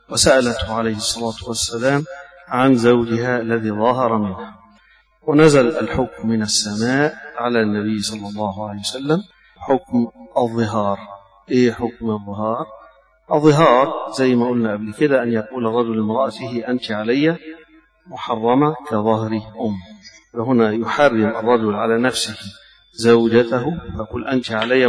وسألته عليه الصلاة والسلام عن زوجها الذي ظاهر منها، ونزل الحكم من السماء على النبي صلى الله عليه وسلم حكم الظهار. إيه حكم الظهار؟ الظهار زي ما قلنا قبل كده أن يقول الرجل لامرأته أنت علي محرمة كظهر أم. وهنا يحرم الرجل على نفسه زوجته فقل أنت علي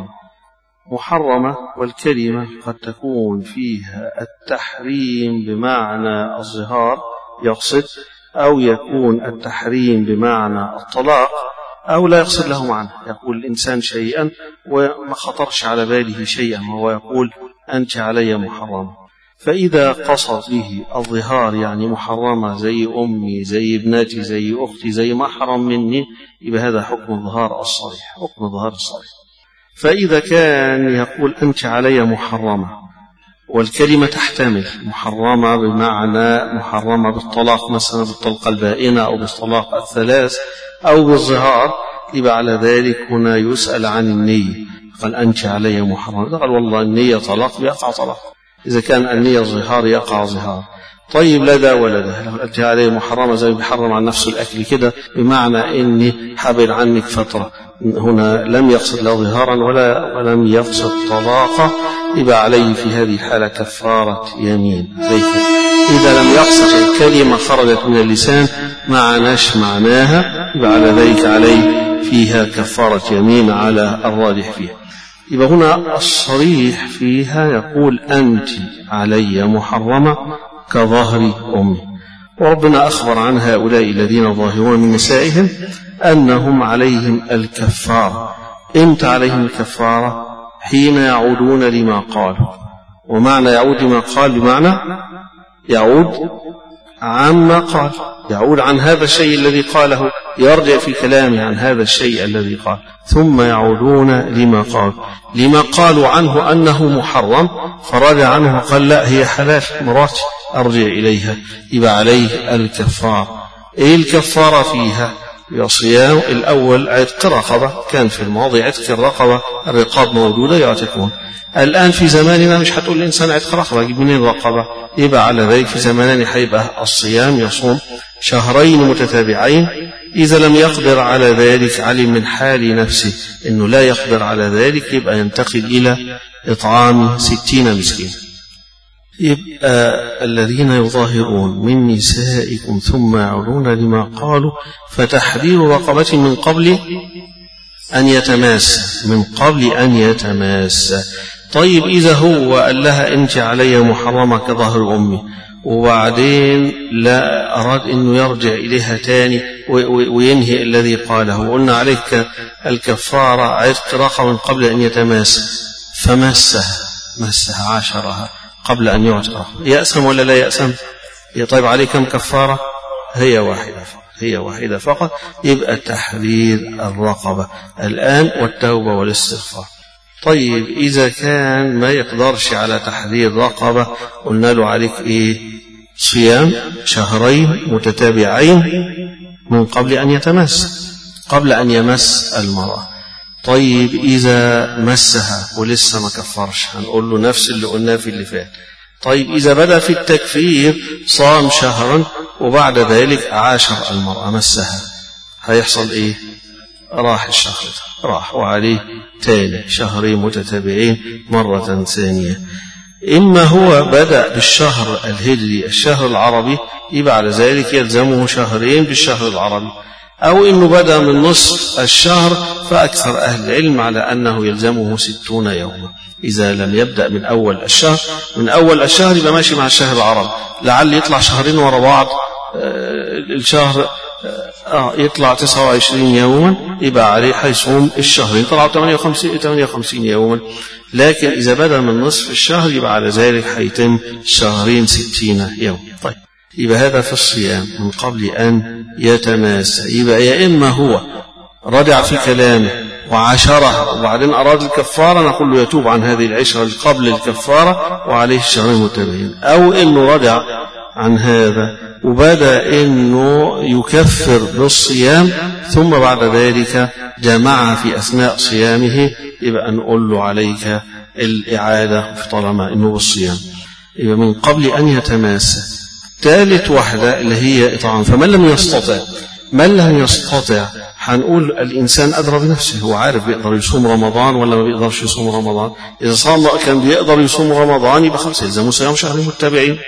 محرمة، والكلمة قد تكون فيها التحريم بمعنى الظهار يقصد، أو يكون التحريم بمعنى الطلاق، أو لا يقصد له معنى، يقول الإنسان شيئا وما خطرش على باله شيئا وهو يقول أنت علي محرمة. فإذا قصد به الظهار يعني محرمة زي أمي زي ابنتي زي أختي زي محرم مني، يبقى هذا حكم الظهار الصريح، حكم الظهار الصريح. فإذا كان يقول أنت علي محرمة والكلمة تحتمل محرمة بمعنى محرمة بالطلاق مثلا بالطلقة البائنة أو بالطلاق الثلاث أو بالظهار، يبقى على ذلك هنا يسأل عن النية. قال أنت علي محرمة، قال والله النية طلاق يقع طلاق، إذا كان النية ظهار يقع ظهار. طيب لا ده ولا ده، لو أنت علي محرمة زي بيحرم عن نفسه الأكل كده بمعنى إني حبل عنك فترة، هنا لم يقصد لا ظهارا ولم يقصد طلاقا، يبقى عليه في هذه الحالة كفارة يمين. إذا لم يقصد الكلمة خرجت من اللسان معناش معناها، يبقى على ذلك عليه فيها كفارة يمين على الراجح فيها. يبقى هنا الصريح فيها يقول أنت علي محرمة كظهر أمي. وربنا أخبر عن هؤلاء الذين ظاهرون من نسائهم أنهم عليهم الكفارة. إمتى عليهم الكفارة؟ حين يعودون لما قالوا. ومعنى يعود لما قال بمعنى يعود عما قال، يعود عن هذا الشيء الذي قاله، يرجع في كلامه عن هذا الشيء الذي قال، ثم يعودون لما قالوا عنه أنه محرم، فرجع عنه وقال لا هي حلال مراتي أرجع إليها، يبقى عليه الكفارة. إيه الكفارة فيها؟ صيام الأول عتق رقبة، كان في الماضي عتق الرقبة الرقاب موجودة يعتقون. الآن في زماننا مش هتقول الإنسان عتق رقبة يجيب منين رقبة، يبقى على ذلك في زماننا هيبقى الصيام يصوم شهرين متتابعين. إذا لم يقدر على ذلك علم من حال نفسه إنه لا يقدر على ذلك، يبقى ينتقل إلى إطعام 60 مسكين. يبقى الذين يظاهرون من نسائكم ثم يعودون لما قالوا فتحرير رقبة من قبل أن يتماس. طيب إذا هو قال لها أنت علي محرمة كظهر أمي، وبعدين لا أراد أنه يرجع إليها تاني وينهي الذي قاله، وقلنا عليك الكفارة عتق رقبة من قبل أن يتماس، فمسها عاشرها قبل أن يعتق، يأسم ولا لا يأسم؟ طيب عليه كم كفارة؟ هي واحدة فقط، يبقى تحرير الرقبة الآن والتوبة والاستغفار. طيب إذا كان ما يقدرش على تحرير رقبة، قلنا له عليك إيه؟ صيام شهرين متتابعين من قبل أن يمس المرأة. طيب إذا مسها ولسه ما كفرش، هنقول له نفس اللي قلناه في اللي فات. طيب إذا بدأ في التكفير صام شهرا وبعد ذلك عاشر المرأة مسها، هيحصل إيه؟ راح الشهر، راح وعليه تاني شهرين متتابعين مرة ثانية. إما هو بدأ بالشهر الهجري الشهر العربي، يبقى على ذلك يلزمه شهرين بالشهر العربي، أو إنه بدأ من نصف الشهر، فأكثر أهل العلم على أنه يلزمه 60 يوما. إذا لم يبدأ من أول الشهر يبقى ماشي مع الشهر العربي، لعل يطلع شهرين ورا بعض، الشهر يطلع 29 يوما، يبقى عليه هيصوم الشهرين، طلعوا 58 يوما. لكن إذا بدأ من نصف الشهر يبقى على ذلك هيتم شهرين 60 يوم. طيب يبقى هذا في الصيام من قبل أن يتماس. يبقى يا إما هو رجع في كلامه وعاشرها وبعدين أراد الكفارة، نقول له يتوب عن هذه العشرة قبل الكفارة وعليه الشهرين متتابعين، أو إنه رجع عن هذا وبدأ إنه يكفر بالصيام ثم بعد ذلك جمعها في أثناء صيامه، يبقى نقول له عليك الإعادة طالما إنه بالصيام. يبقى من قبل أن يتماس. ثالث واحدة اللي هي إطعام. فمن لم يستطع، من لم يستطع هنقول الإنسان أدرى بنفسه، هو عارف بيقدر يصوم رمضان ولا ما بيقدرش يصوم رمضان. إذا صام كان بيقدر يصوم رمضان يبقى خلاص يلزمه صيام شهر متبعين.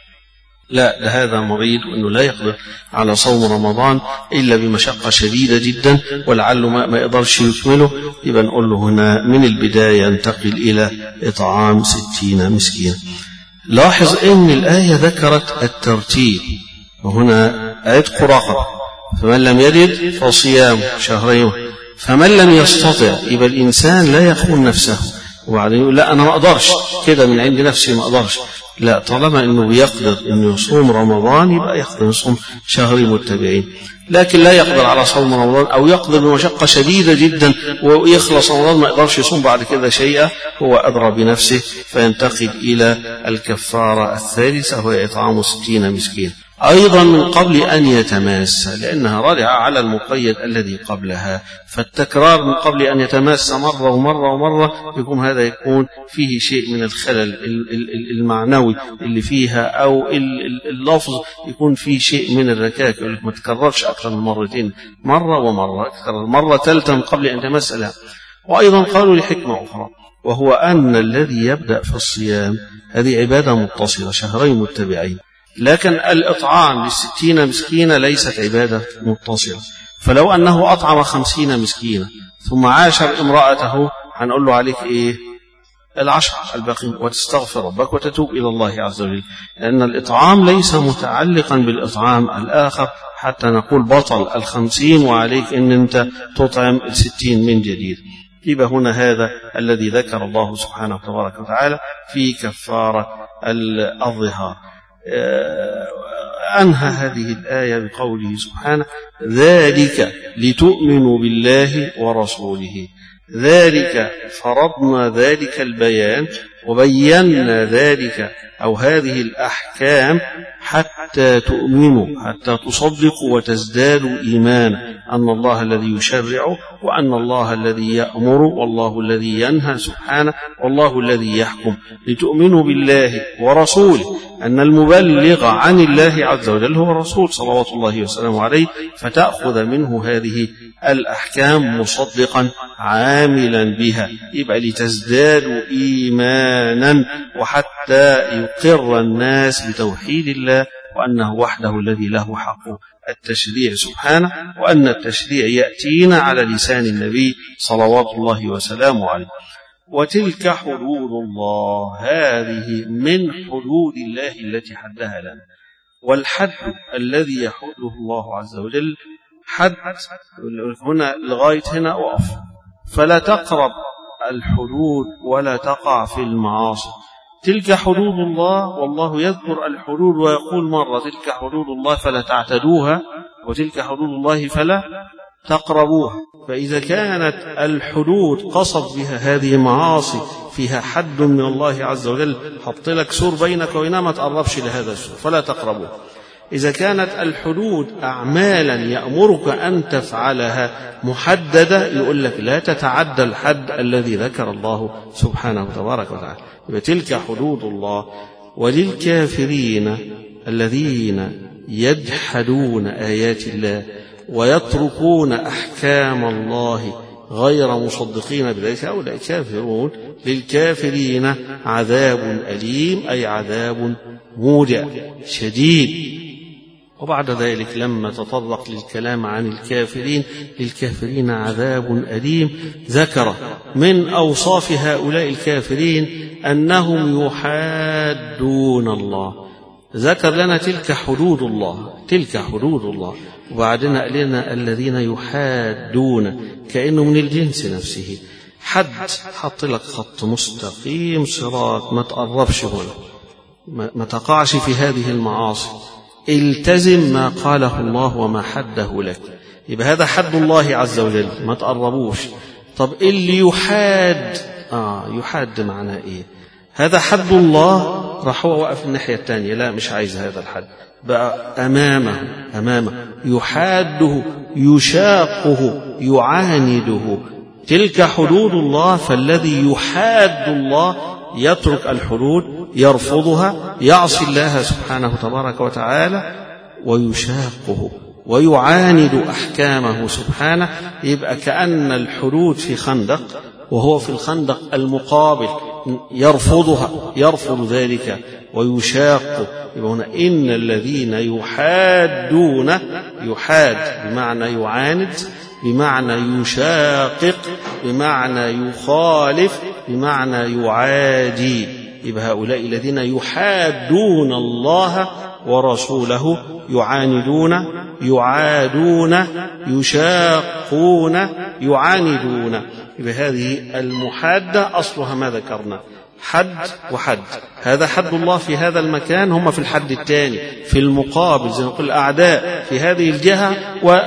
لا، ده هذا مريض وأنه لا يقدر على صوم رمضان إلا بمشقة شديدة جدا ولعله ما يقدرش يكمله، يبقى نقول له هنا من البداية ينتقل إلى إطعام 60 مسكين. لاحظ أن الآية ذكرت الترتيب، وهنا عتق رقبة، فمن لم يجد فصيام شهرين، فمن لم يستطع يبقى الإنسان لا يخون نفسه وبعدين يقول لا أنا ما أقدرش كده من عند نفسي ما أقدرش. لا، طالما أنه يقدر أنه يصوم رمضان يبقى يقدر يصوم شهرين متبعين. لكن لا يقدر على صوم رمضان أو يقدر بمشقة شديدة جدا ويخلص رمضان ما يقدرش يصوم بعد كده شيئا، هو أدرى بنفسه فينتقل إلى الكفارة الثالثة وهي إطعام 60 مسكين أيضا من قبل أن يتماس، لأنها راجعة على المقيد الذي قبلها. فالتكرار من قبل أن يتماس مرة ومرة ومرة يكون فيه شيء من الخلل المعنوي اللي فيها، أو اللفظ يكون فيه شيء من الركاك، يقول لك ما تكررش أكثر من مرتين، مرة ومرة، مرة ثالثة من قبل أن يتماس لا. وأيضا قالوا لحكمة أخرى، وهو أن الذي يبدأ في الصيام هذه عبادة متصلة شهرين متبعين، لكن الإطعام ل60 مسكينة ليست عبادة متصلة. فلو أنه أطعم 50 مسكينة ثم عاشر امرأته هنقول له عليك إيه؟ 10 الباقي، وتستغفر ربك وتتوب إلى الله عز وجل، لأن الإطعام ليس متعلقا بالإطعام الآخر حتى نقول بطل 50 وعليك أن أنت تطعم 60 من جديد. يبقى هنا هذا الذي ذكر الله سبحانه تبارك وتعالى في كفارة الظهار. أنهى هذه الآية بقوله سبحانه ذلك لتؤمنوا بالله ورسوله. ذلك فرضنا ذلك البيان وبينا ذلك أو هذه الأحكام حتى تؤمنوا، حتى تصدقوا وتزدادوا إيمانا أن الله الذي يشرع وأن الله الذي يأمر والله الذي ينهى سبحانه والله الذي يحكم. لتؤمنوا بالله ورسوله، أن المبلغ عن الله عز وجل هو الرسول صلوات الله وسلامه عليه، فتأخذ منه هذه الأحكام مصدقا عاملا بها، يبقى لتزدادوا إيمانا وحتى يقر الناس بتوحيد الله وأنه وحده الذي له حق التشريع سبحانه، وأن التشريع يأتينا على لسان النبي صلوات الله وسلامه عليه. وتلك حدود الله، هذه من حدود الله التي حدها لنا. والحد الذي يحده الله عز وجل حد هنا لغاية هنا أقف، فلا تقرب الحدود ولا تقع في المعاصي. تلك حدود الله، والله يذكر الحدود ويقول مرة تلك حدود الله فلا تعتدوها، وتلك حدود الله فلا تقربوها. فإذا كانت الحدود قصد بها هذه معاصي فيها حد من الله عز وجل، حط لك سور بينك وبينها ما تقربش لهذا السور فلا تقربوها. إذا كانت الحدود أعمالا يأمرك أن تفعلها محددة يقول لك لا تتعدى الحد الذي ذكر الله سبحانه تبارك وتعالى. تلك حدود الله. وللكافرين الذين يجحدون آيات الله ويتركون أحكام الله غير مصدقين بذلك هؤلاء كافرون. للكافرين عذاب أليم، أي عذاب موجع شديد. وبعد ذلك لما تطرق للكلام عن الكافرين، للكافرين عذاب أليم، ذكر من أوصاف هؤلاء الكافرين أنهم يحادون الله. ذكر لنا تلك حدود الله، تلك حدود الله، وبعدين قال لنا الذين يحادون كأنه من الجنس نفسه. حد حط لك خط مستقيم صراط، ما تقربش هنا، ما تقعش في هذه المعاصي، التزم ما قاله الله وما حده لك. يبقى هذا حد الله عز وجل ما تقربوش. طب اللي يحاد يحاد معناه ايه؟ هذا حد الله، راح هو وقف الناحية الثانية، لا مش عايز هذا الحد، بقى أمامه يحاده يشاقه يعانده. تلك حدود الله، فالذي يحاد الله يترك الحدود، يرفضها، يعصي الله سبحانه تبارك وتعالى ويشاقه ويعاند أحكامه سبحانه. يبقى كأن الحدود في خندق وهو في الخندق المقابل يرفضها، يرفض ذلك ويشاق. يبقى هنا إن الذين يحادون، يحاد بمعنى يعاند، بمعنى يشاقق، بمعنى يخالف، بمعنى يعادي. يبقى هؤلاء الذين يحادون الله ورسوله، يعاندون، يعادون، يشاقون، يعاندون. يبقى هذه المحادة أصلها ما ذكرنا، حد وحد. هذا حد الله في هذا المكان، هم في الحد الثاني في المقابل، زي ما نقول الأعداء في هذه الجهة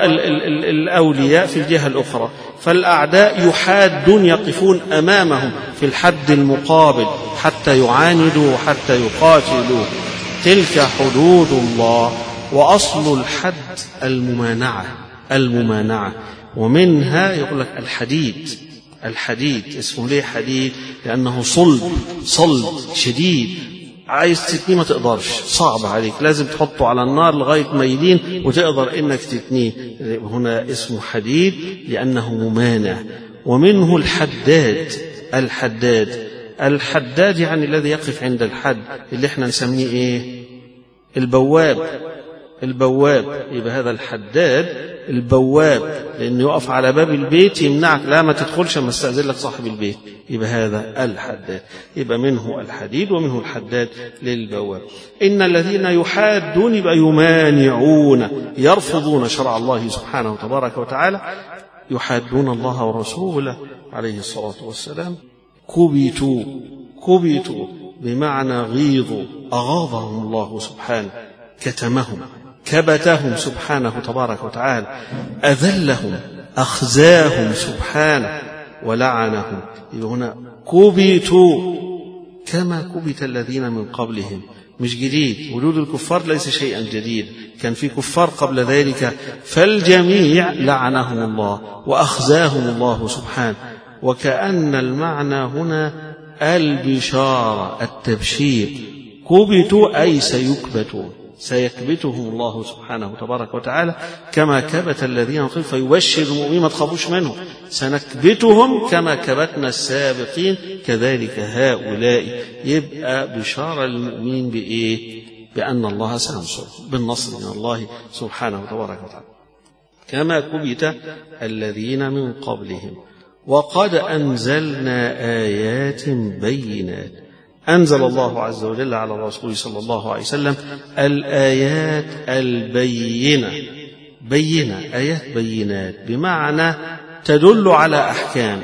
والأولياء في الجهة الأخرى. فالأعداء يحادون، يقفون أمامهم في الحد المقابل حتى يعاندوا وحتى يقاتلوا. تلك حدود الله. وأصل الحد الممانعة، الممانعة. ومنها يقول لك الحديد. الحديد اسمه ليه حديد؟ لأنه صلب، صلب شديد، عايز تتنيه ما تقدرش، صعب عليك، لازم تحطه على النار لغاية ما يلين وتقدر إنك تتنيه. هنا اسمه حديد لأنه ممانع. ومنه الحداد. الحداد، الحداد يعني الذي يقف عند الحد، اللي احنا نسميه ايه؟ البواب. البواب. يبقى هذا الحداد البواب، لأنه يقف على باب البيت يمنعك، لا ما تدخلش ما استأذن لك صاحب البيت. يبقى هذا الحداد. يبقى منه الحديد ومنه الحداد للبواب. إن الذين يحادون يبقى يمانعون، يرفضون شرع الله سبحانه تبارك وتعالى، يحادون الله ورسوله عليه الصلاة والسلام. كبتوا. كبتوا بمعنى غيظوا، أغاظهم الله سبحانه، كتمهم، كبتهم سبحانه تبارك وتعالى، أذلهم، أخزاهم سبحانه، ولعنهم. هنا كبتوا كما كبت الذين من قبلهم. مش جديد، وجود الكفار ليس شيئا جديد، كان في كفار قبل ذلك، فالجميع لعنهم الله وأخزاهم الله سبحانه. وكأن المعنى هنا البشارة، التبشير. كبتوا أي سيكبتون، سيكبتهم الله سبحانه تبارك وتعالى كما كبت الذين قبلهم، فيبشر المؤمنين ما تخافوش منهم، سنكبتهم كما كبتنا السابقين كذلك هؤلاء. يبقى بشارة للمؤمنين بإيه؟ بأن الله سينصر، بالنصر من الله سبحانه تبارك وتعالى كما كبت الذين من قبلهم. وقد أنزلنا آيات بينات. أنزل الله عز وجل على الرسول صلى الله عليه وسلم الآيات البينة. بينة، آيات بينات بمعنى تدل على أحكام،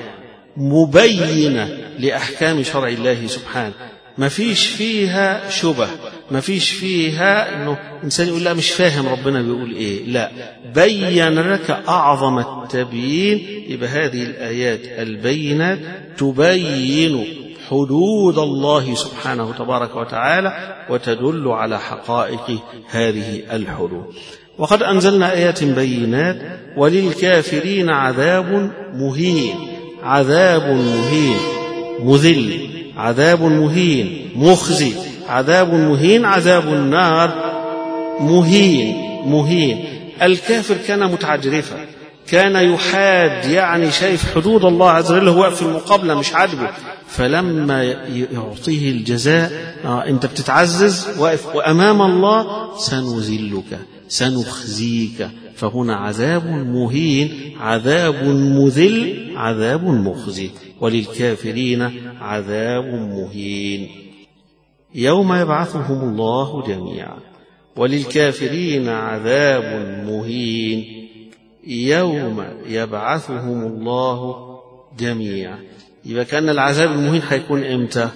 مبينة لأحكام شرع الله سبحانه، ما فيش فيها شبه، ما فيش فيها إنه إنسان يقول لا مش فاهم ربنا بيقول إيه، لا، بين لك أعظم التبيين. يبقى هذه الآيات البينات تبين حدود الله سبحانه تبارك وتعالى وتدل على حقائق هذه الحدود. وقد أنزلنا آيات بينات وللكافرين عذاب مهين. عذاب مهين، مذل، عذاب مهين، مخزي، عذاب مهين، عذاب النار مهين. مهين. الكافر كان متعجرفا، كان يحاد، يعني شايف حدود الله عز وجل هو في المقابلة مش عاجبه، فلما يعطيه الجزاء انت بتتعزز واقف وأمام الله، سنذلك، سنخزيك. فهنا عذاب مهين، عذاب مذل، عذاب مخزي. وللكافرين عذاب مهين يوم يبعثهم الله جميعا. وللكافرين عذاب مهين يوم يبعثهم الله جميعا. يبقى كأن العذاب المهين هيكون امتى؟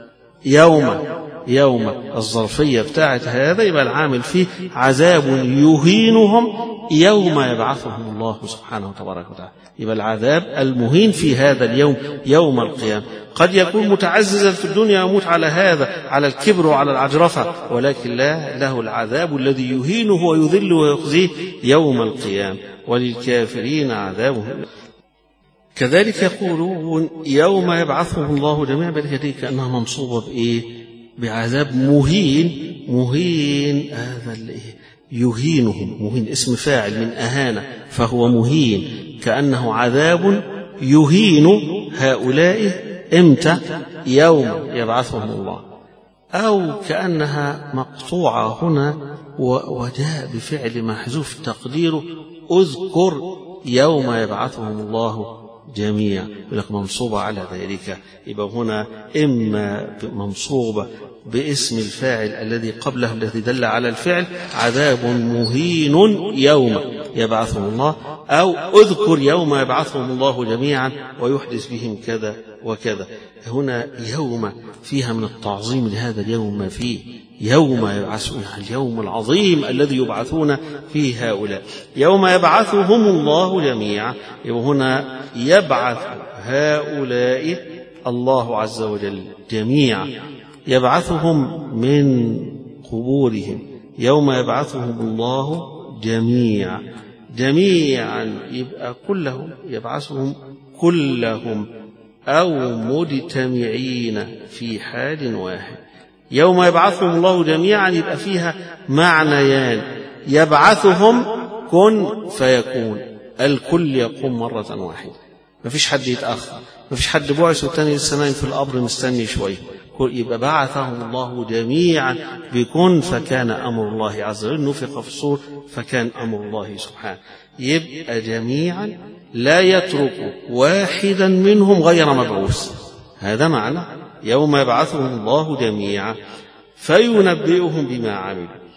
يوم الظرفية بتاعت هذا، يبقى العامل فيه عذاب يهينهم يوم يبعثهم الله سبحانه وتبارك وتعالى. يبقى العذاب المهين في هذا اليوم، يوم القيامة. قد يكون متعززا في الدنيا يموت على هذا، على الكبر وعلى العجرفة، ولكن لا، له العذاب الذي يهينه ويذل ويخزيه يوم القيامة. وللكافرين عذاب كذلك يقولون يوم يبعثهم الله جميعا، بل كأنها منصوبة بإيه؟ بعذاب مهين. هذا يهينهم، مهين اسم فاعل من أهانة، فهو مهين، كأنه عذاب يهين هؤلاء. إمتى؟ يوم يبعثهم الله. أو كأنها مقطوعة هنا وجاء بفعل محذوف تقديره اذكر يوم يبعثهم الله جميعا، يقول لك منصوبة على ذلك. يبقى هنا إما منصوبة باسم الفاعل الذي قبله الذي دل على الفعل عذاب مهين يوم يبعثهم الله، أو اذكر يوم يبعثهم الله جميعا ويحدث بهم كذا وكذا. هنا يوم فيها من التعظيم لهذا اليوم ما فيه، يوم يبعثون، اليوم العظيم الذي يبعثون فيه هؤلاء. يوم يبعثهم الله جميعا، هنا يبعث هؤلاء الله عز وجل جميعا، يبعثهم من قبورهم. يوم يبعثهم الله جميعا يبقى كلهم، يبعثهم كلهم أو مجتمعين في حال واحد. يوم يبعثهم الله جميعا يبقى فيها معنيان، يبعثهم كن فيكون، الكل يقوم مرة واحدة، ما فيش حد يتأخر، ما فيش حد بعث والتاني لسه نايم في القبر مستني شوية. يبقى بعثهم الله جميعا بكن فكان أمر الله عز وجل، نفخ في الصور فكان أمر الله سبحانه. يبقى جميعا لا يترك واحدا منهم غير مبعوث. هذا معنى يوم يبعثهم الله جميعا فينبئهم بما عملوا.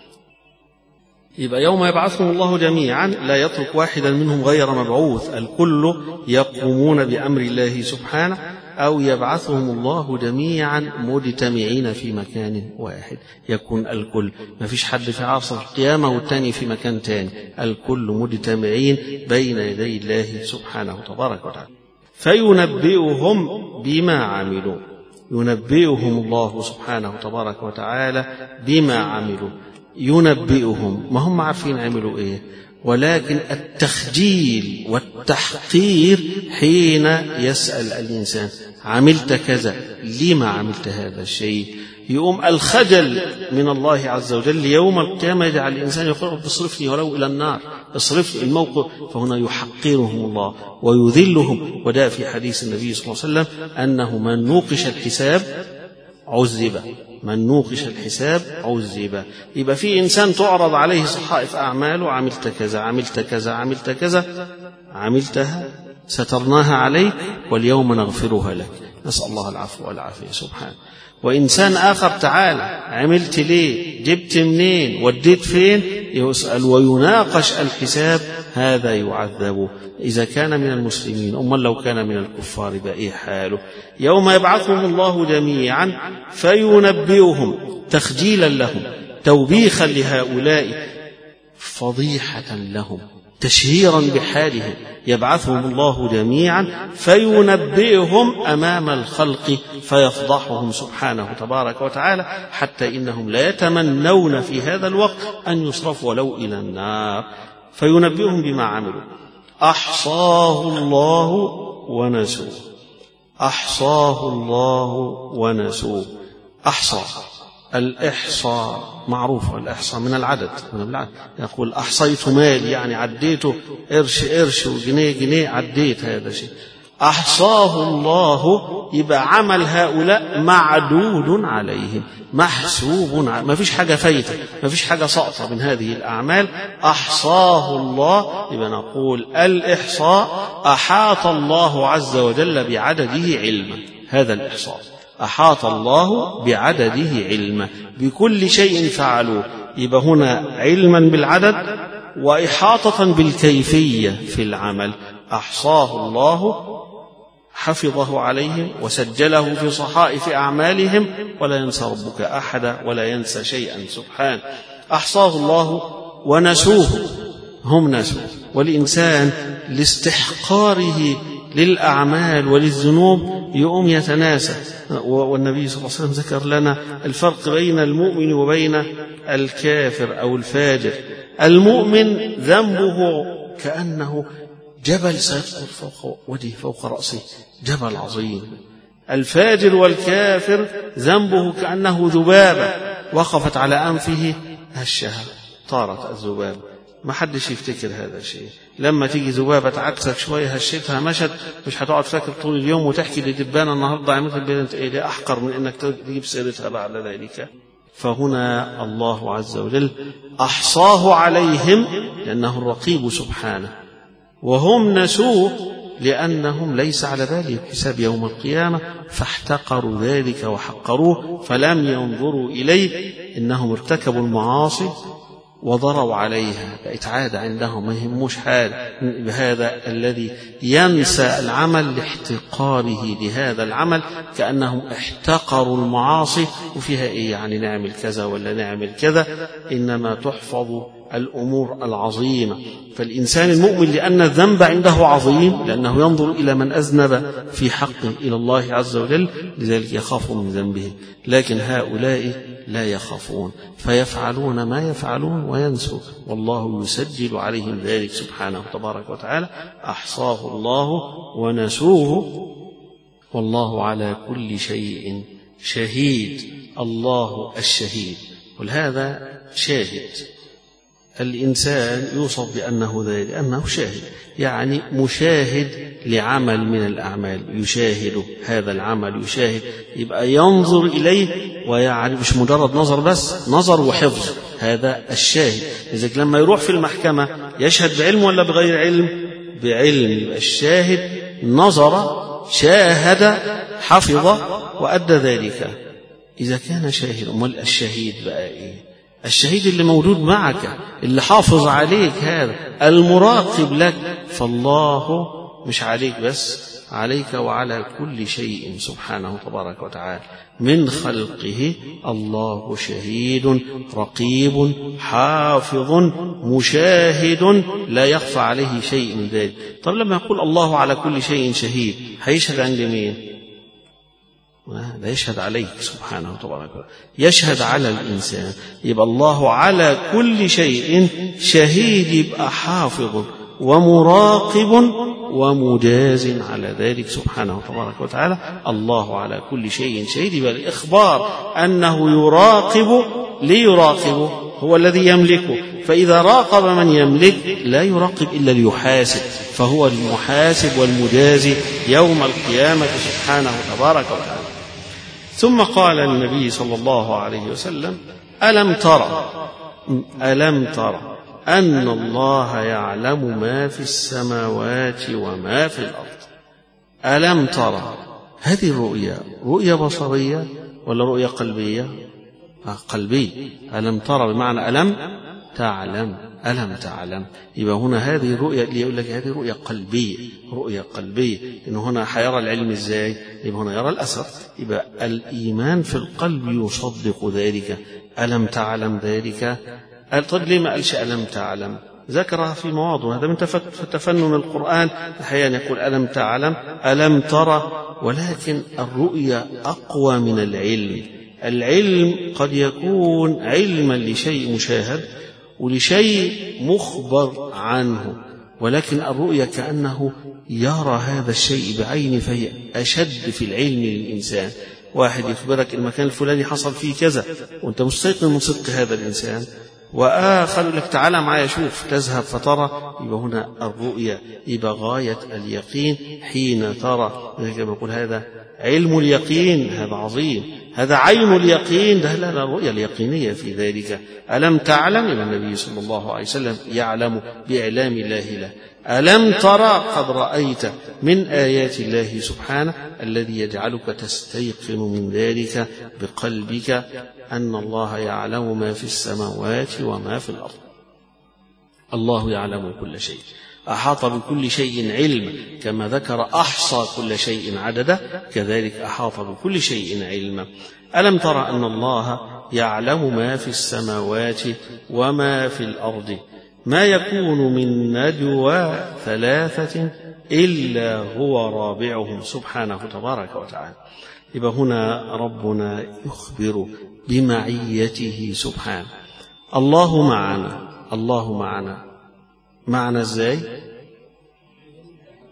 يبقى يوم يبعثهم الله جميعا لا يترك واحدا منهم غير مبعوث، الكل يقومون بأمر الله سبحانه، أو يبعثهم الله جميعا مجتمعين في مكان واحد، يكون الكل، ما فيش حد في عصر القيامة والتاني في مكان تاني، الكل مجتمعين بين يدي الله سبحانه تبارك وتعالى. فينبئهم بما عملوا، ينبئهم الله سبحانه تبارك وتعالى بما عملوا. ينبئهم، ما هم عارفين عملوا ايه، ولكن التخجيل والتحقير حين يسأل الإنسان عملت كذا، لما عملت هذا الشيء، يقوم الخجل من الله عز وجل يوم القيامة يجعل الإنسان يقول اصرفني ولو إلى النار، اصرفني الموقف. فهنا يحقرهم الله ويذلهم. وده في حديث النبي صلى الله عليه وسلم أنه من نوقش الحساب عذب، من نوقش الحساب عذب. يبقى في إنسان تعرض عليه صحائف أعماله، عملت كذا عملت كذا عملت كذا، عملتها سترناها عليك واليوم نغفرها لك، نسأل الله العفو والعافية سبحانه. وإنسان آخر تعالى عملت ليه، جبت منين، وديت فين، يسأل ويناقش الحساب، هذا يعذب إذا كان من المسلمين. أما لو كان من الكفار بأي حاله. يوم يبعثهم الله جميعا فينبئهم، تخجيلا لهم، توبيخا لهؤلاء، فضيحة لهم، تشهيرا بحالهم. يبعثهم الله جميعا فينبئهم أمام الخلق فيفضحهم سبحانه تبارك وتعالى، حتى إنهم لا يتمنون في هذا الوقت أن يصرفوا ولو إلى النار. فينبئهم بما عملوا، أحصاه الله ونسوه، أحصاه الله ونسوه. أحصى، الإحصاء معروف، الإحصاء من العدد، يقول أحصيت مالي، يعني عديته قرش قرش وجنيه جنيه، عديت هذا شيء. أحصاه الله يبقى عمل هؤلاء معدود عليهم، محسوب، ما فيش حاجة فايتة، ما فيش حاجة ساقطة من هذه الأعمال. أحصاه الله، يبقى نقول الإحصاء أحاط الله عز وجل بعدده علما. هذا الإحصاء أحاط الله بعدده علما بكل شيء فعلوه. يبقى هنا علما بالعدد وإحاطة بالكيفية في العمل. أحصاه الله، حفظه عليهم وسجله في صحائف أعمالهم، ولا ينسى ربك أحدا ولا ينسى شيئا سبحانه. أحصاه الله ونسوه، هم نسوه. والإنسان لاستحقاره للأعمال وللذنوب يقوم يتناسى. والنبي صلى الله عليه وسلم ذكر لنا الفرق بين المؤمن وبين الكافر أو الفاجر. المؤمن ذنبه كأنه جبل سيسقط فوق وجهه فوق رأسه، جبل عظيم. الفاجر والكافر ذنبه كأنه ذبابة وقفت على أنفه هشها، طارت الذبابة. ما حدش يفتكر هذا الشيء. لما تيجي ذبابة تعكسك شوية هشتها مشت، مش هتقعد فاكر طول اليوم وتحكي لدبانة النهارده عملت البنت ايه دي، أحقر من إنك تجيب سيرتها بعد ذلك. فهنا الله عز وجل أحصاه عليهم لأنه الرقيب سبحانه، وهم نسوه لأنهم ليس على بالهم حساب يوم القيامة، فاحتقروا ذلك وحقروه، فلم ينظروا إليه. إنهم ارتكبوا المعاصي وضروا عليها، بقت عادة عندهم، ما يهموش حال. بهذا الذي ينسى العمل لاحتقاره لهذا العمل، كأنهم احتقروا المعاصي. وفيها إيه يعني نعمل كذا ولا نعمل كذا؟ إنما تحفظ الأمور العظيمة. فالإنسان المؤمن لأن الذنب عنده عظيم، لأنه ينظر إلى من أذنب في حقه إلى الله عز وجل، لذلك يخاف من ذنبه. لكن هؤلاء لا يخافون، فيفعلون ما يفعلون وينسوا، والله يسجل عليهم ذلك سبحانه تبارك وتعالى. أحصاه الله ونسوه والله على كل شيء شهيد. الله الشهيد، ولهذا شاهد. الإنسان يوصف بأنه ذلك، أنه شاهد، يعني مشاهد لعمل من الأعمال، يشاهد هذا العمل، يشاهد، يبقى ينظر إليه ويعرف، مش مجرد نظر بس، نظر وحفظ، هذا الشاهد. إذا لما يروح في المحكمة يشهد بعلم ولا بغير علم؟ بعلم. يبقى الشاهد نظر، شاهد، حفظ وأدى ذلك. إذا كان شاهد، أمال الشهيد بقى إيه؟ الشهيد اللي موجود معك، اللي حافظ عليك، هذا المراقب لك. فالله مش عليك بس، عليك وعلى كل شيء سبحانه تبارك وتعالى من خلقه. الله شهيد رقيب حافظ مشاهد لا يخفى عليه شيء من ذلك. طب لما يقول الله على كل شيء شهيد، هيشهد عند مين؟ لا يشهد عليك سبحانه وتعالى، يشهد على الإنسان. يبقى الله على كل شيء شهيد، يبقى حافظ ومراقب ومجاز على ذلك سبحانه تبارك وتعالى. الله على كل شيء شهيد، يبقى الإخبار أنه يراقب ليراقبه، هو الذي يملكه. فإذا راقب من يملك لا يراقب إلا ليحاسب، فهو المحاسب والمجازي يوم القيامة سبحانه تبارك وتعالى. ثم قال النبي صلى الله عليه وسلم: ألم ترى أن الله يعلم ما في السماوات وما في الأرض. ألم ترى، هذه رؤية بصرية ولا رؤية قلبية؟ قلبية. ألم ترى بمعنى ألم تعلم. يبقى هنا هذه الرؤية اللي يقول لك هذه رؤية قلبية. إنه هنا حيرى العلم إزاي؟ يبقى هنا يرى الأثر. يبقى الإيمان في القلب يصدق ذلك. ألم تعلم ذلك؟ طيب ليه ما قالش ألم تعلم؟ ذكرها في مواضع، هذا من تفنن القرآن، أحيانا يقول ألم تعلم، ألم ترى. ولكن الرؤية أقوى من العلم. العلم قد يكون علما لشيء مشاهد ولشيء مخبر عنه، ولكن الرؤية كأنه يرى هذا الشيء بعينه، فهي أشد في العلم للإنسان. واحد يخبرك المكان الفلاني حصل فيه كذا وأنت مستيقن من صدق هذا الإنسان، وآخر يقول لك تعالى معايا شوف، تذهب فترى. يبقى هنا الرؤية يبقى غاية اليقين حين ترى. لذلك بقول هذا علم اليقين، هذا عظيم. هذا عين اليقين، ده لا الرؤية اليقينية في ذلك. ألم تعلم؟ إلى النبي صلى الله عليه وسلم يعلم بإعلام الله له. ألم ترى؟ قد رأيت من آيات الله سبحانه الذي يجعلك تستيقن من ذلك بقلبك أن الله يعلم ما في السماوات وما في الأرض. الله يعلم كل شيء، أحاط بكل شيء علما، كما ذكر أحصى كل شيء عددا، كذلك أحاط بكل شيء علما. ألم ترى أن الله يعلم ما في السماوات وما في الأرض، ما يكون من نجوى ثلاثة إلا هو رابعهم سبحانه تبارك وتعالى. يبقى هنا ربنا يخبر بمعيته سبحانه. الله معنا. الله معنا ازاي؟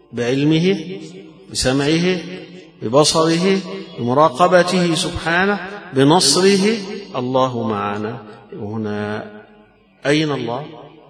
بعلمه بسمعه ببصره بمراقبته سبحانه بنصره. الله معنا. هنا أين الله؟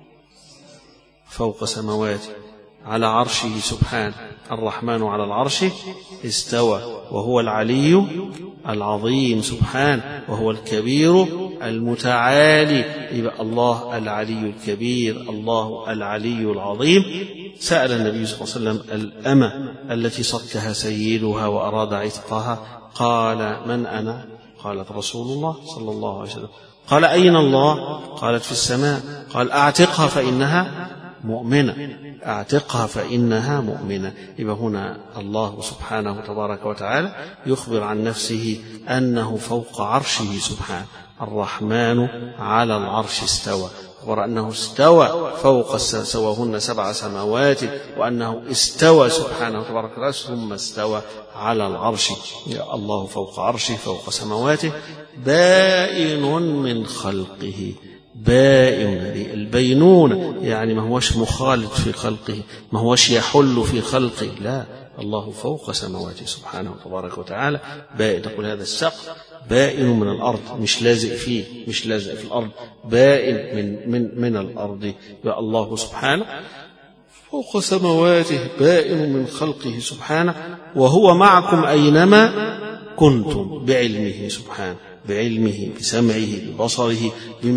فوق سماواته على عرشه سبحانه. الرحمن على العرش استوى وهو العلي العظيم سبحانه وهو الكبير المتعالي. يبقى الله العلي الكبير، الله العلي العظيم. سأل النبي صلى الله عليه وسلم الأمة التي صكها سيدها وأراد عتقها، قال: من أنا؟ قالت: رسول الله صلى الله عليه وسلم. قال: أين الله؟ قالت: في السماء. قال: أعتقها فإنها مؤمنة، أعتقها فإنها مؤمنة. يبقى هنا الله سبحانه تبارك وتعالى يخبر عن نفسه أنه فوق عرشه سبحانه. الرحمن على العرش استوى، أخبر أنه استوى فوق سواهن 7 سماوات، وأنه استوى سبحانه تبارك وتعالى ثم استوى على العرش. الله فوق عرشه فوق سماواته، بائن من خلقه. بائن، البينون يعني ما هوش مخالط في خلقه، ما هوش يحل في خلقه، لا، الله فوق سماواته سبحانه تبارك وتعالى. بائن، تقول هذا السقف بائن من الأرض، مش لازق فيه، مش لازق في الأرض، بائن من الأرض. الله سبحانه فوق سماواته بائن من خلقه سبحانه، وهو معكم أينما كنتم بعلمه سبحانه، بعلمه بسمعه ببصره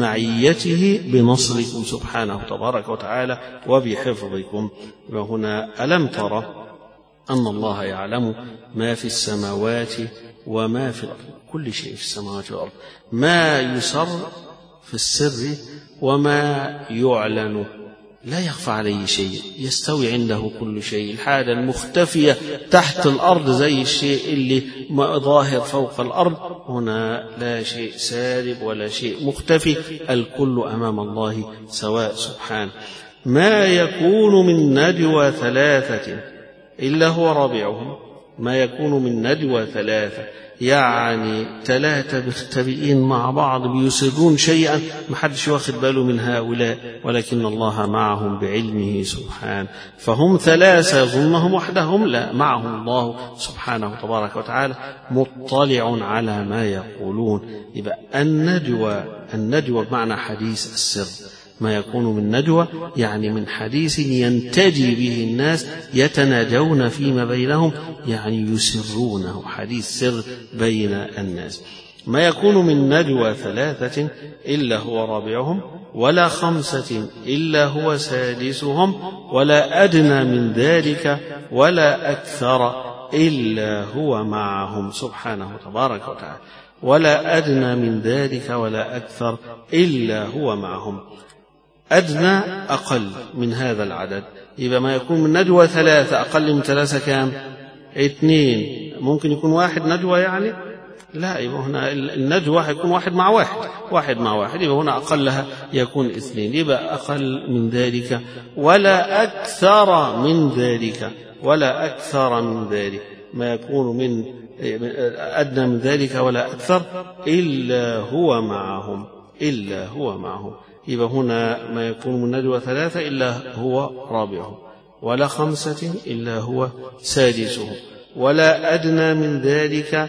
بمعيته بنصركم سبحانه تبارك وتعالى وبحفظكم. وهنا ألم ترى أن الله يعلم ما في السماوات وما في الأرض، كل شيء في السماوات والأرض، ما يسر في السر وما يعلن، لا يخفى عليه شيء، يستوي عنده كل شيء. الحاجة المختفية تحت الأرض زي الشيء اللي ظاهر فوق الأرض، هنا لا شيء سالب ولا شيء مختفي، الكل أمام الله سواء سبحانه. ما يكون من نجوى 3 إلا هو رابعهم، ما يكون من نجوى 3 يعني 3 مختبئين مع بعض بيسرون شيئا، ما حدش واخد باله من هؤلاء، ولكن الله معهم بعلمه سبحانه. فهم 3 يظنهم وحدهم، لا، معهم الله سبحانه تبارك وتعالى مطلع على ما يقولون. يبقى النجوى بمعنى حديث السر. ما يكون من نجوى يعني من حديث ينتجي به الناس، يتناجون فيما بينهم، يعني يسرونه، حديث سر بين الناس. ما يكون من نجوى 3 إلا هو رابعهم، ولا 5 إلا هو سادسهم، ولا أدنى من ذلك ولا أكثر إلا هو معهم سبحانه تبارك وتعالى. ولا أدنى من ذلك ولا أكثر إلا هو معهم. أدنى أقل من هذا العدد، يبقى ما يكون من نجوى 3 أقل من 3 كام؟ 2. ممكن يكون 1 نجوى يعني؟ لا، يبقى هنا النجوى هيكون 1 مع 1، 1 مع 1، يبقى هنا أقلها يكون 2، يبقى أقل من ذلك ولا أكثر من ذلك، ولا أكثر من ذلك. ما يكون من أدنى من ذلك ولا أكثر إلا هو معهم، إلا هو معهم. يبقى هنا ما يكون من نجوى 3 إلا هو رابعهم، ولا 5 إلا هو سادسهم، ولا أدنى من ذلك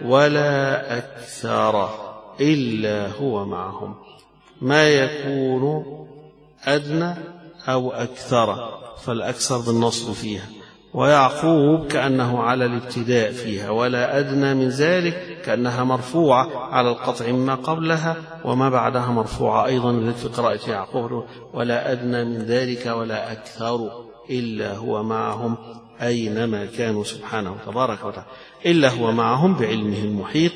ولا أكثر إلا هو معهم. ما يكون أدنى أو أكثر، فالأكثر بالنصب فيها، ويعقوب كأنه على الابتداء فيها، ولا أدنى من ذلك كأنها مرفوعة على القطع ما قبلها وما بعدها مرفوعة أيضا في قراءة يعقوب. ولا أدنى من ذلك ولا أكثر إلا هو معهم أينما كانوا سبحانه تبارك وتعالى. إلا هو معهم بعلمه المحيط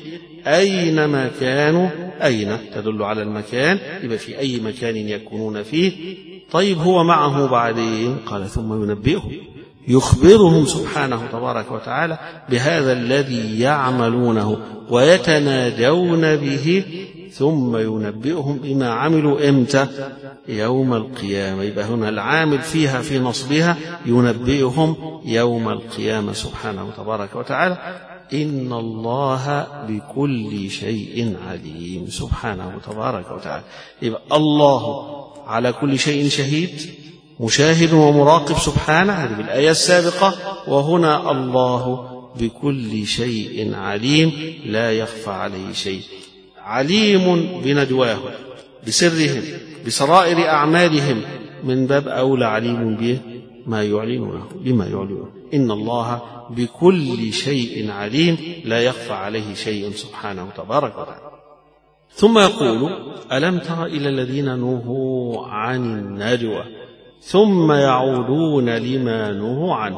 أينما كانوا. أين تدل على المكان، يبقى في أي مكان يكونون فيه. طيب هو معه بعدين قال ثم ينبئهم، يخبرهم سبحانه تبارك وتعالى بهذا الذي يعملونه ويتناجون به، ثم ينبئهم بما عملوا إمتى؟ يوم القيامة. يبقى هنا العامل فيها في نصبها ينبئهم يوم القيامة سبحانه تبارك وتعالى. إن الله بكل شيء عليم سبحانه تبارك وتعالى. يبقى الله على كل شيء شهيد، مشاهد ومراقب سبحانه، هذه بالآية السابقة. وهنا الله بكل شيء عليم لا يخفى عليه شيء، عليم بنجواهم بسرهم بسرائر أعمالهم، من باب أولى عليم بما يعلنونه إن الله بكل شيء عليم لا يخفى عليه شيء سبحانه تبارك وتعالى. ثم يقول: ألم تر إلى الذين نهوا عن النجوى ثم يعودون لما نهوا عنه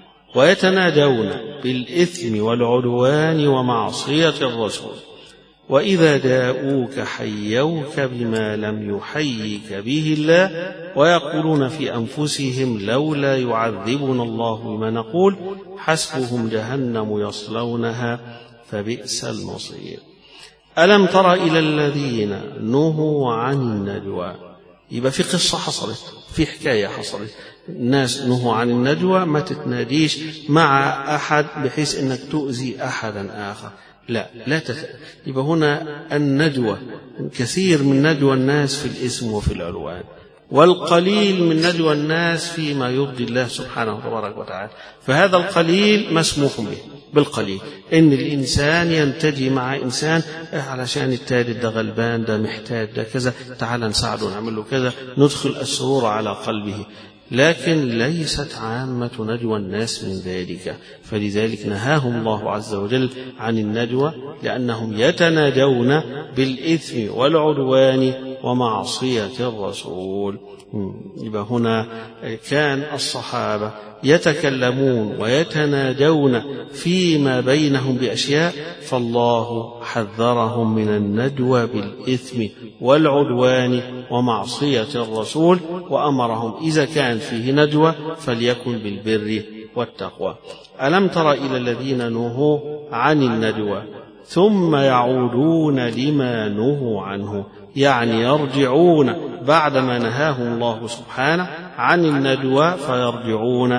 ويتناجون بالإثم والعدوان ومعصية الرسول وإذا جاءوك حيوك بما لم يحيك به الله ويقولون في أنفسهم لولا يعذبنا الله بما نقول حسبهم جهنم يصلونها فبئس المصير. ألم تر إلى الذين نهوا عن النجوى، يبقى في قصة حصلت، في حكاية حصلت، الناس نهوا عن النجوى، ما تتناديش مع أحد بحيث أنك تؤذي أحدا آخر، لا يبقى هنا النجوى كثير من نجوى الناس في الإثم وفي العدوان، والقليل من نجوى الناس فيما يرضي الله سبحانه تبارك وتعالى. فهذا القليل مسموح به بالقليل، إن الإنسان ينتجي مع إنسان علشان التالت ده غلبان، ده محتاج، ده كذا، تعال نساعده نعمل له كذا، ندخل السرور على قلبه، لكن ليست عامة نجوى الناس من ذلك. فلذلك نهاهم الله عز وجل عن النجوى، لأنهم يتناجون بالإثم والعدوان ومعصية الرسول. يبقى هنا كان الصحابة يتكلمون ويتناجون فيما بينهم بأشياء، فالله حذرهم من النجوى بالإثم والعدوان ومعصية الرسول، وأمرهم إذا كان فيه نجوى فليكن بالبر والتقوى. ألم تر إلى الذين نهوا عن النجوى ثم يعودون لما نهوا عنه، يعني يرجعون بعدما نهاهم الله سبحانه عن النجوى، فيرجعون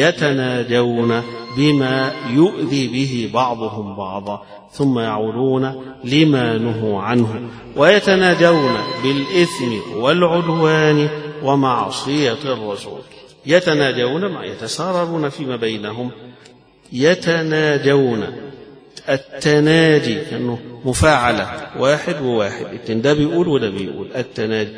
يتناجون بما يؤذي به بعضهم بعضا، ثم يعودون لما نهوا عنه ويتناجون بالإثم والعدوان ومعصية الرسول. يتناجون مع يتساررون فيما بينهم، يتناجون، التناجي كأنه مفاعلة، واحد وواحد، ده بيقول وده بيقول، التناجي.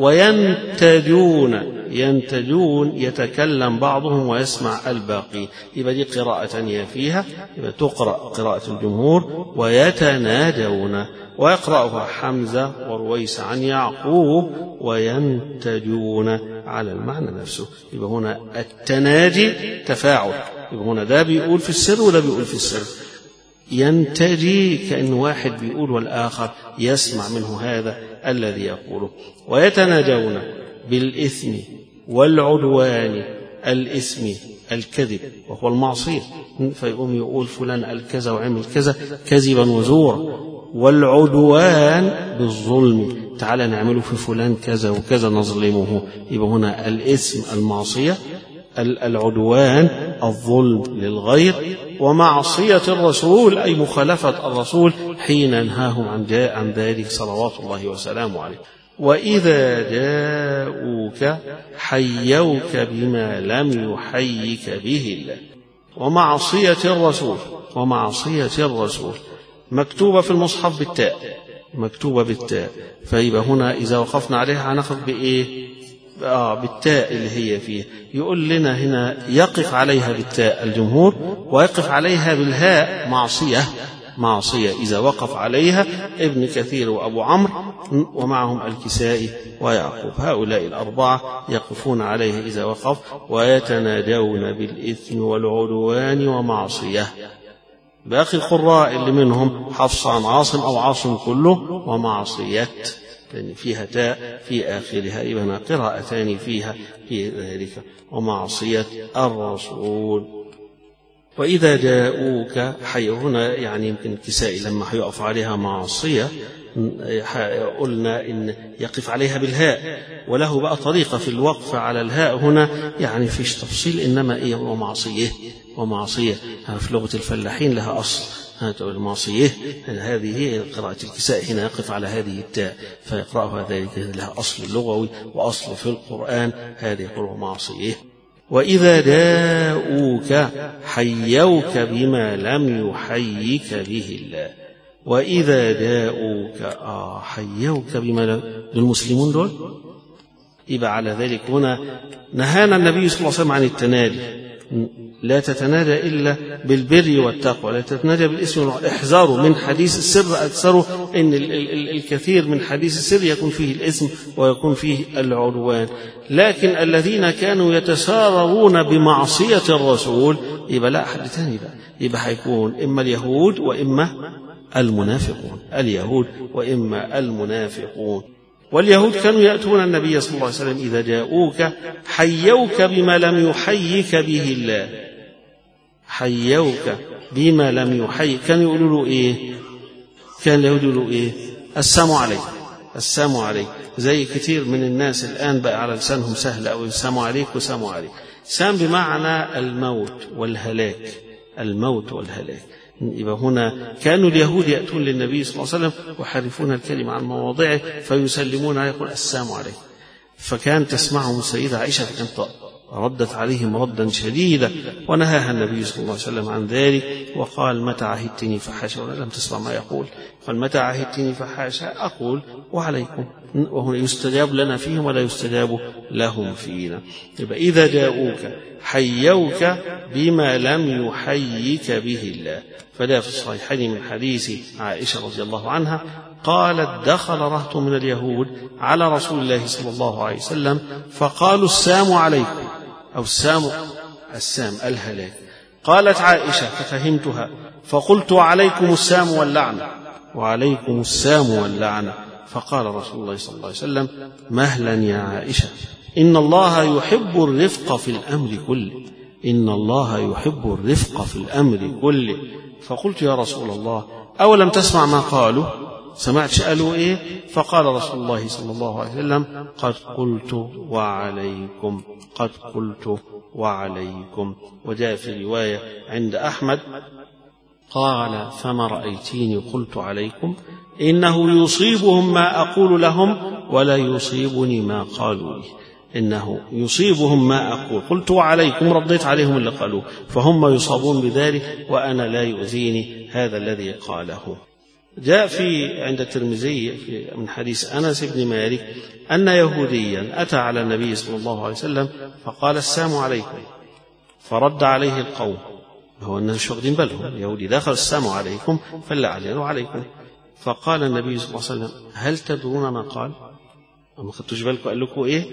وينتجون، ينتجون يتكلم بعضهم ويسمع الباقي، يبقى دي قراءة ثانية فيها، يبقى تقرأ قراءة الجمهور ويتناجون، ويقرأها حمزة ورويس عن يعقوب وينتجون على المعنى نفسه. يبقى هنا التناجي تفاعل، يبقى هنا ده بيقول في السر وده بيقول في السر، ينتجي كأن واحد بيقول والآخر يسمع منه هذا الذي يقوله. ويتناجون بالإثم والعدوان، الإثم الكذب وهو المعصية، فيقوم يقول فلان الكذا وعمل كذا كذبا وزورا، والعدوان بالظلم، تعالى نعمله في فلان كذا وكذا نظلمه. يبقى هنا الإثم المعصية، العدوان الظلم للغير، ومعصية الرسول أي مخالفة الرسول حين نهاهم عن ذلك صلوات الله وسلامه عليه. وإذا جاءوك حيوك بما لم يحيك به الله. ومعصية الرسول، ومعصية الرسول مكتوبة في المصحف بالتاء، مكتوبة بالتاء، فيبقى هنا إذا وقفنا عليها هناخذ بإيه؟ بالتاء اللي هي فيه. يقول لنا هنا يقف عليها بالتاء الجمهور، ويقف عليها بالهاء معصية، معصية إذا وقف عليها ابن كثير وأبو عمرو ومعهم الكسائي ويعقوب، هؤلاء الأربعة يقفون عليه إذا وقف. ويتناجون بالإثم والعدوان ومعصية. باقي القراء اللي منهم حفص عن عاصم أو عاصم كله ومعصية، لأن فيها تاء في آخرها، يبقى قراءتان فيها في ذلك. ومعصية الرسول. وإذا جاءوك هنا يعني يمكن الكسائي لما هيقف عليها معصية قلنا إن يقف عليها بالهاء، وله بقى طريقة في الوقف على الهاء هنا، يعني فيش تفصيل، إنما إيه ومعصية، ومعصية في لغة الفلاحين لها أصل، معصيه. هذه قراءة الكساء هنا يقف على هذه التاء فيقرأها ذلك لها أصل لغوي وأصل في القرآن. هذه يقول معصيه. وإذا داؤوك حيوك بما لم يحيك به الله. وإذا داؤوك حيوك بما المسلمون دول. يبقى على ذلك هنا نهانا النبي صلى الله عليه وسلم عن التنادي. لا تتنادى إلا بالبر والتقوى، لا تتنادى بالاسم. احذروا من حديث السر، أكثروا إن الكثير من حديث السر يكون فيه الاسم ويكون فيه العدوان. لكن الذين كانوا يتساررون بمعصية الرسول يبقى لا أحد ثاني بقى، يبقى هيكون إما اليهود وإما المنافقون، اليهود وإما المنافقون. واليهود كانوا يأتون النبي صلى الله عليه وسلم إذا جاءوك حيوك بما لم يحيك به الله. حيوك بما لم يحيك، كانوا يقولوا له إيه؟ كان اليهود يقولوا إيه؟ السلام عليك، السلام عليك. زي كتير من الناس الآن بقى على لسانهم سهل أو السلام عليك وسلام عليك. سام بمعنى الموت والهلاك، الموت والهلاك. يبقى هنا كانوا اليهود يأتون للنبي صلى الله عليه وسلم ويحرفون الكلمة عن مواضعه فيسلمون يقول السلام عليكم. فكان تسمعهم السيدة عائشة فكانت ردت عليهم ردا شديدا ونهاها النبي صلى الله عليه وسلم عن ذلك وقال متى عهدتني فحاشا. لم تسمع ما يقول، قال متى عهدتني فحاشا أقول وعليكم، وهنا يستجاب لنا فيهم ولا يستجاب لهم فينا. يبقى إذا جاءوك حيوك بما لم يحيك به الله. فده في الصحيحين من حديث عائشة رضي الله عنها قالت دخل رهط من اليهود على رسول الله صلى الله عليه وسلم فقالوا السلام عليكم، أو السام الهلاك. قالت عائشة ففهمتها فقلت وعليكم السام واللعنة، وعليكم السام واللعنة. فقال رسول الله صلى الله عليه وسلم مهلا يا عائشة، إن الله يحب الرفق في الأمر كله، إن الله يحب الرفق في الأمر كله. فقلت يا رسول الله أولم تسمع ما قالوا؟ سمعت قالوا إيه؟ فقال رسول الله صلى الله عليه وسلم قد قلت وعليكم، قد قلت وعليكم. وجاء في رواية عند أحمد قال فما رأيتيني قلت عليكم، إنه يصيبهم ما أقول لهم ولا يصيبني ما قالوا لي. إنه يصيبهم ما أقول، قلت وعليكم رديت عليهم اللي قالوه، فهم يصابون بذلك وأنا لا يؤذيني هذا الذي قاله. جاء في عند الترمذي من حديث أنس بن مالك أن يهوديا أتى على النبي صلى الله عليه وسلم فقال السلام عليكم، فرد عليه القوم، هو الناس مش واخدين بالهم، اليهودي دخل السلام عليكم فلا علينا وعليكم. فقال النبي صلى الله عليه وسلم هل تدرون ما قال؟ ما خدتوش بالكم قال لكم إيه؟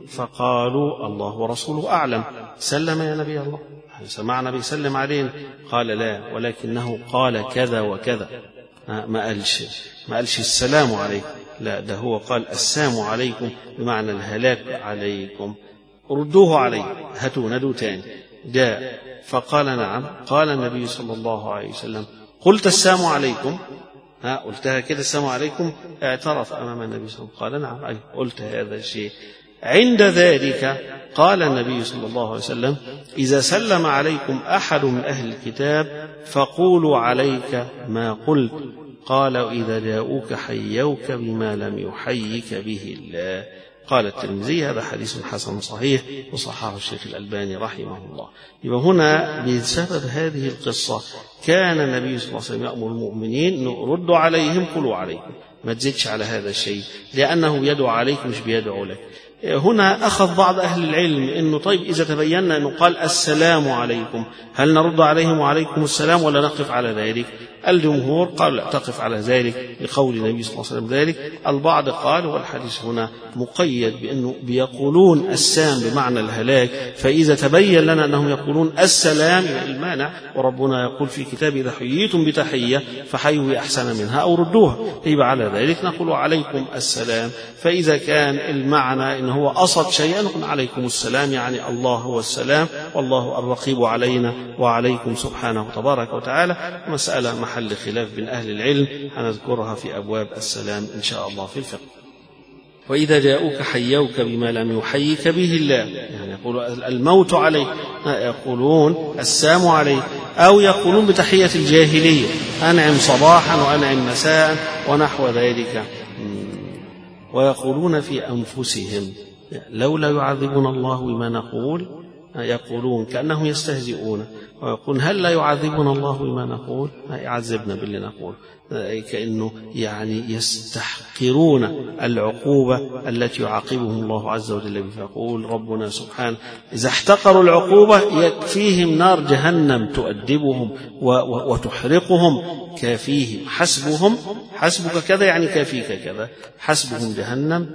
فقالوا الله ورسوله أعلم. سلم يا نبي الله، سمعنا بيسلم علينا؟ قال لا، ولكنه قال كذا وكذا. ما قالش السلام عليكم، لا، ده هو قال السلام عليكم بمعنى الهلاك عليكم، ردوه علي، هاتوا ندوا تاني. جاء فقال نعم. قال النبي صلى الله عليه وسلم قلت السلام عليكم؟ قلتها كده السلام عليكم؟ اعترف أمام النبي صلى الله عليه وسلم قال نعم قلت هذا الشيء. عند ذلك قال النبي صلى الله عليه وسلم إذا سلم عليكم أحد من أهل الكتاب فقولوا عليك ما قلت. قال إذا جاءوك حيوك بما لم يحيك به الله. قال الترمذي هذا حديث حسن صحيح وصححه الشيخ الألباني رحمه الله. يبقى هنا بسبب هذه القصة كان النبي صلى الله عليه وسلم يأمر المؤمنين ردوا عليهم قولوا عليكم، ما تزيدش على هذا الشيء، لأنه يدعو عليك مش بيدعو لك. هنا أخذ بعض أهل العلم إنه طيب إذا تبينا أنه قال السلام عليكم هل نرد عليهم وعليكم السلام ولا نقف على ذلك؟ الجمهور قال لا تقف على ذلك لقول النبي صلى الله عليه وسلم ذلك. البعض قال والحديث هنا مقيد بأنه بيقولون السام بمعنى الهلاك، فإذا تبين لنا أنهم يقولون السلام المانع، وربنا يقول في كتابه إذا حييتم بتحية فحيوا أحسن منها أو ردوها، يبقى على ذلك نقول عليكم السلام. فإذا كان المعنى إن هو أصد شيئا نقول عليكم السلام، يعني الله هو السلام والله الرقيب علينا وعليكم سبحانه تبارك وتعالى. مسألة محل خلاف بين أهل العلم هنذكرها في أبواب السلام إن شاء الله في الفقه. وإذا جاءوك حيوك بما لم يحيك به الله، يعني يقول الموت عليك، يقولون السام عليك، أو يقولون بتحية الجاهلية أنعم صباحا وأنعم مساء ونحو ذلك. ويقولون في أنفسهم لولا يعذبنا الله بما نقول، يقولون كأنهم يستهزئون، ويقولون هل لا يعذبنا الله بما نقول، يعذبنا باللي نقول، كأنه يعني يستحقرون العقوبة التي يعاقبهم الله عز وجل بها. فيقول ربنا سبحانه إذا احتقروا العقوبة يكفيهم نار جهنم تؤدبهم وتحرقهم، كافيهم حسبك كذا يعني كافيك كذا، حسبهم جهنم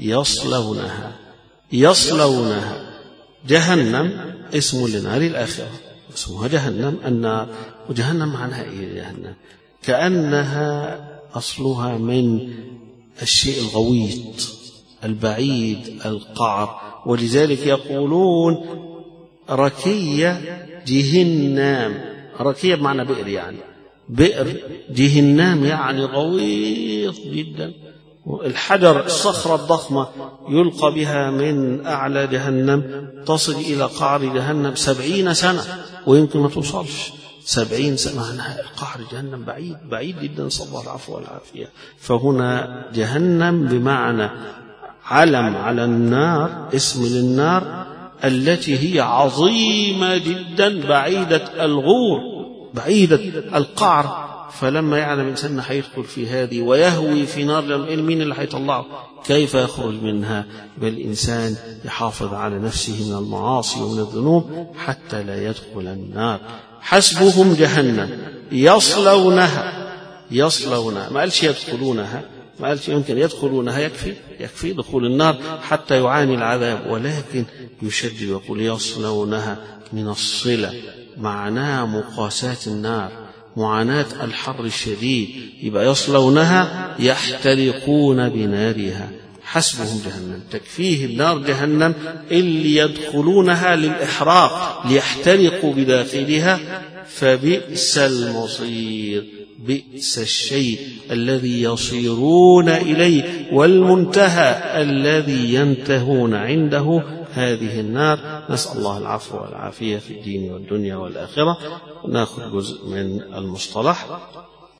يصلونها. جهنم اسم لنار الآخرة، اسمها جهنم النار. وجهنم معناها إيه؟ جهنم كأنها أصلها من الشيء الغويط البعيد القعر، ولذلك يقولون ركية جهنم. ركية بمعنى بئر، يعني بئر جهنم يعني غويط جدا. الحجر الصخرة الضخمة يلقى بها من أعلى جهنم تصل إلى قعر جهنم 70 سنة ويمكن ما توصلش 70 سنة. معناها قعر جهنم بعيد جدا، نسأل الله العفو والعافية. فهنا جهنم بمعنى علم على النار، اسم للنار التي هي عظيمة جدا، بعيدة الغور، بعيدة القعر. فلما يعلم الإنسان هيدخل في هذه ويهوي في نار، مين اللي هيطلعه؟ كيف يخرج منها؟ بل الإنسان يحافظ على نفسه من المعاصي ومن الذنوب حتى لا يدخل النار. حسبهم جهنم يصلونها. ما قالش يدخلونها، ما قالش يمكن يدخلونها، يكفي دخول النار حتى يعاني العذاب، ولكن يشدد ويقول يصلونها من الصلة، معناه مقاساة النار، معاناة الحر الشديد. يبقى يصلونها يحترقون بنارها. حسبهم جهنم، تكفيهم نار جهنم اللي يدخلونها للإحراق ليحترقوا بداخلها. فبئس المصير، بئس الشيء الذي يصيرون إليه والمنتهى الذي ينتهون عنده هذه النار. نسأل الله العفو والعافية في الدين والدنيا والآخرة. نأخذ جزء من المصطلح.